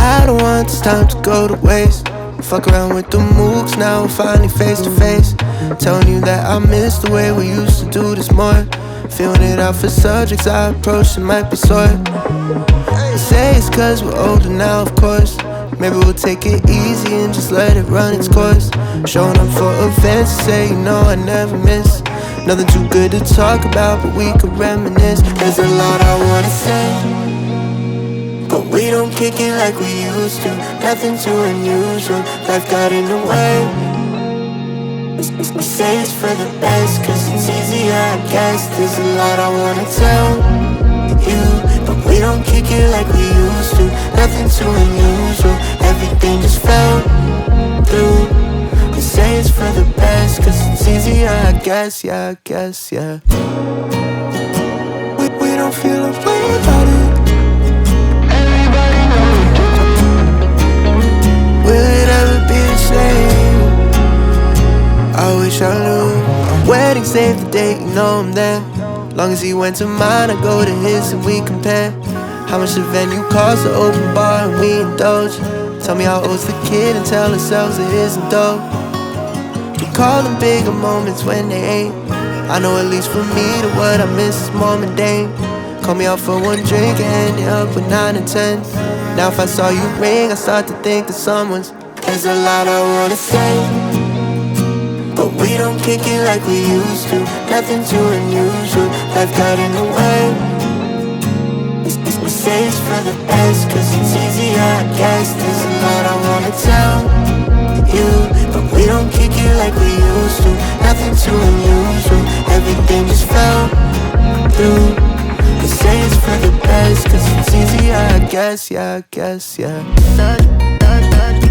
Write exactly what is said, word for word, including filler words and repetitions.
I don't want this time to go to waste. Fuck around with the mooks, now we're finally face to face. Telling you that I miss the way we used to do this more. Feeling it out for subjects I approach that might be sore. They say it's cause we're older now, of course. Maybe we'll take it easy and just let it run its course. Showing up for events to say, you know, I never miss. Nothing too good to talk about, but we could reminisce. There's a lot I wanna say, but we don't kick it like we used to. Nothing too unusual, life got in the way. We say it's for the best, cause it's easier, I guess. There's a lot I wanna tell you, but we don't kick it like we used to. Nothing too unusual, everything just fell through. We say it's for the best, cause it's easier, I guess, yeah, I guess, yeah. We, we don't feel a way about it. Everybody knows. Will it ever be the same? I wish I knew. Wedding save the date, you know I'm there. Long as he went to mine, I go to his and we compare. How much the venue costs, the open bar and we indulge. Tell me how old's the kid and tell ourselves it isn't dope. We call them bigger moments when they ain't. I know at least for me that what I miss is more mundane. Call me out for one drink and end it up with nine and ten. Now if I saw you ring, I start to think that someone's. There's a lot I wanna say, but we don't kick it like we used to. Nothing too unusual, life got in the way. We say it's for the best, cause it's easier, I guess. There's a lot I wanna tell you, but we don't kick it like we used to. Nothing too unusual, everything just fell through. We say it's for the best, cause it's easier, I guess, yeah, I guess, yeah.